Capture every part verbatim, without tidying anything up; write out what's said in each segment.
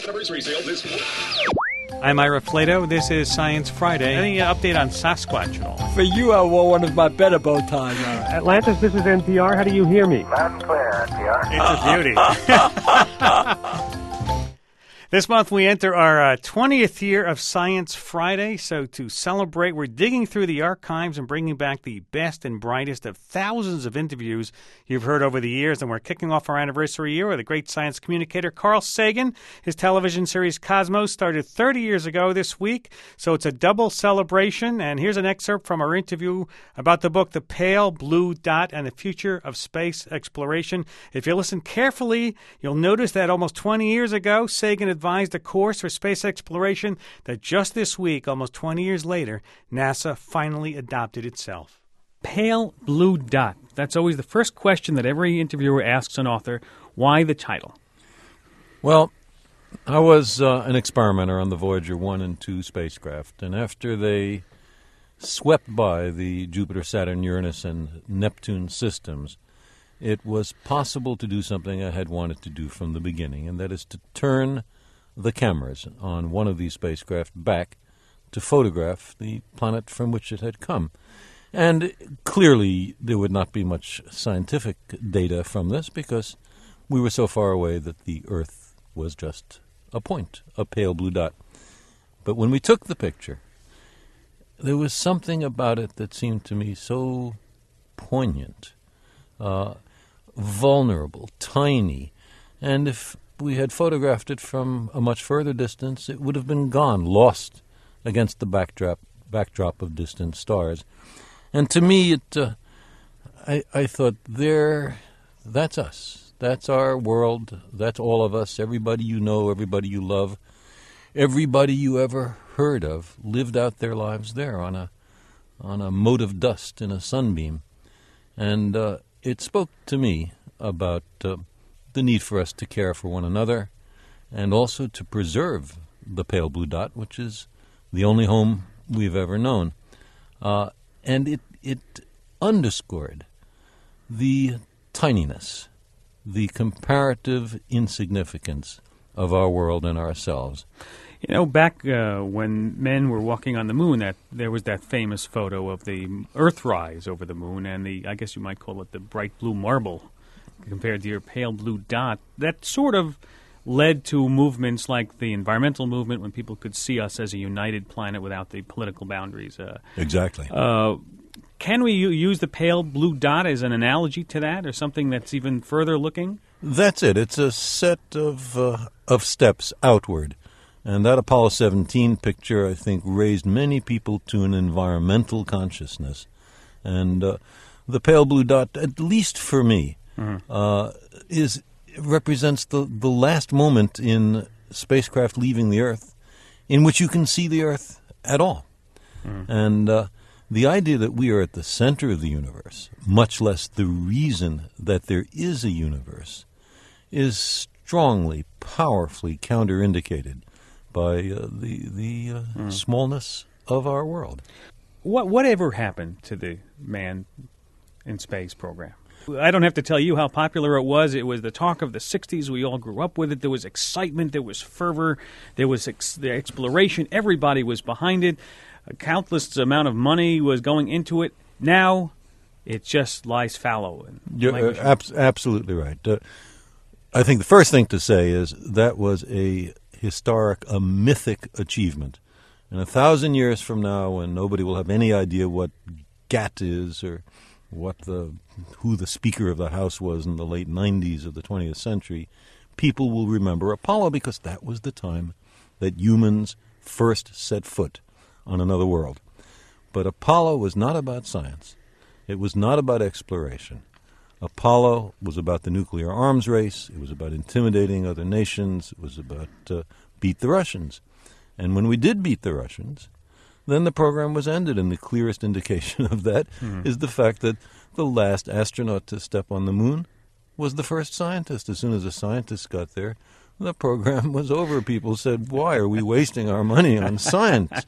Anniversary sale this week. I'm Ira Flato. This is Science Friday. Any uh, update on Sasquatch at all? For you, I wore one of my better bow ties. Atlantis, this is N P R. How do you hear me? Loud and clear, N P R. It's a beauty. This month we enter our uh, twentieth year of Science Friday, so to celebrate, we're digging through the archives and bringing back the best and brightest of thousands of interviews you've heard over the years, and we're kicking off our anniversary year with a great science communicator, Carl Sagan. His television series Cosmos started thirty years ago this week, so it's a double celebration, and here's an excerpt from our interview about the book The Pale Blue Dot and the Future of Space Exploration. If you listen carefully, you'll notice that almost twenty years ago, Sagan advised a course for space exploration that just this week, almost twenty years later, NASA finally adopted itself. Pale Blue Dot. That's always the first question that every interviewer asks an author. Why the title? Well, I was uh, an experimenter on the Voyager one and two spacecraft, and after they swept by the Jupiter, Saturn, Uranus, and Neptune systems, it was possible to do something I had wanted to do from the beginning, and that is to turn the cameras on one of these spacecraft back to photograph the planet from which it had come. And clearly there would not be much scientific data from this because we were so far away that the Earth was just a point, a pale blue dot. But when we took the picture, there was something about it that seemed to me so poignant, uh, vulnerable, tiny, and if we had photographed it from a much further distance, it would have been gone, lost against the backdrop backdrop of distant stars. And to me, it, uh, I, I thought, there, that's us. That's our world. That's all of us. Everybody you know, everybody you love, everybody you ever heard of lived out their lives there on a on a mote of dust in a sunbeam. And uh, it spoke to me about Uh, the need for us to care for one another and also to preserve the pale blue dot, which is the only home we've ever known. Uh, and it, it underscored the tininess, the comparative insignificance of our world and ourselves. You know, back uh, when men were walking on the moon, that there was that famous photo of the Earthrise over the moon and the, I guess you might call it the bright blue marble compared to your pale blue dot. That sort of led to movements like the environmental movement when people could see us as a united planet without the political boundaries. Uh, exactly. Uh, can we u- use the pale blue dot as an analogy to that or something that's even further looking? That's it. It's a set of uh, of steps outward. And that Apollo seventeen picture, I think, raised many people to an environmental consciousness. And uh, the pale blue dot, at least for me, Mm-hmm. Uh, is represents the, the last moment in spacecraft leaving the Earth in which you can see the Earth at all. Mm-hmm. And uh, the idea that we are at the center of the universe, much less the reason that there is a universe, is strongly, powerfully counterindicated by uh, the, the uh, mm-hmm. smallness of our world. What Whatever happened to the man in space program? I don't have to tell you how popular it was. It was the talk of the sixties. We all grew up with it. There was excitement. There was fervor. There was ex- the exploration. Everybody was behind it. A countless amount of money was going into it. Now, it just lies fallow. And You're uh, ab- absolutely right. Uh, I think the first thing to say is that was a historic, a mythic achievement. And a thousand years from now, when nobody will have any idea what G A T is or what the who the Speaker of the House was in the late nineties of the twentieth century, people will remember Apollo because that was the time that humans first set foot on another world. But Apollo was not about science. It was not about exploration. Apollo was about the nuclear arms race. It was about intimidating other nations. It was about uh, beat the Russians. And when we did beat the Russians, then the program was ended, and the clearest indication of that mm. is the fact that the last astronaut to step on the moon was the first scientist. As soon as a scientist got there, the program was over. People said, why are we wasting our money on science?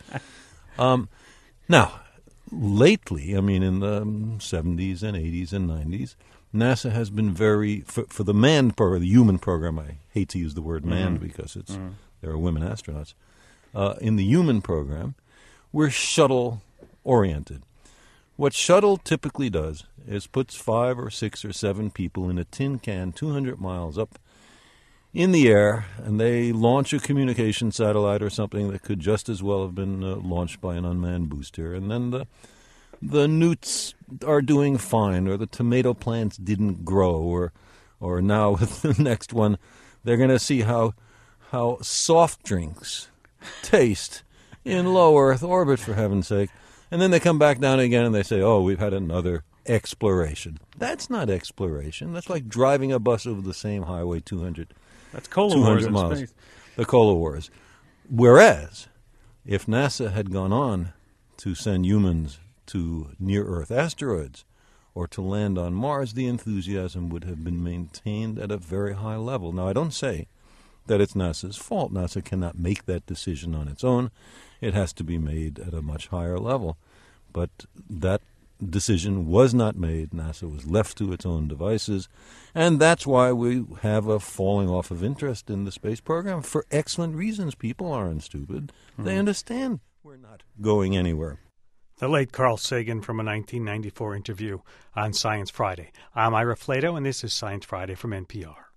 Um, now, lately, I mean in the seventies and eighties and nineties, NASA has been very, for, for the manned program, the human program, I hate to use the word manned mm-hmm. because it's mm-hmm. there are women astronauts. Uh, in the human program, we're shuttle-oriented. What shuttle typically does is puts five or six or seven people in a tin can two hundred miles up in the air, and they launch a communication satellite or something that could just as well have been uh, launched by an unmanned booster. And then the the newts are doing fine, or the tomato plants didn't grow, or or now with the next one, they're going to see how how soft drinks taste in low Earth orbit, for heaven's sake. And then they come back down again and they say, oh, we've had another exploration. That's not exploration. That's like driving a bus over the same highway two hundred, That's Cola two hundred Wars in miles. space. The Cola Wars. Whereas, if NASA had gone on to send humans to near-Earth asteroids or to land on Mars, the enthusiasm would have been maintained at a very high level. Now, I don't say that it's NASA's fault. NASA cannot make that decision on its own. It has to be made at a much higher level. But that decision was not made. NASA was left to its own devices. And that's why we have a falling off of interest in the space program for excellent reasons. People aren't stupid. Mm-hmm. They understand we're not going anywhere. The late Carl Sagan from a nineteen ninety-four interview on Science Friday. I'm Ira Flato, and this is Science Friday from N P R.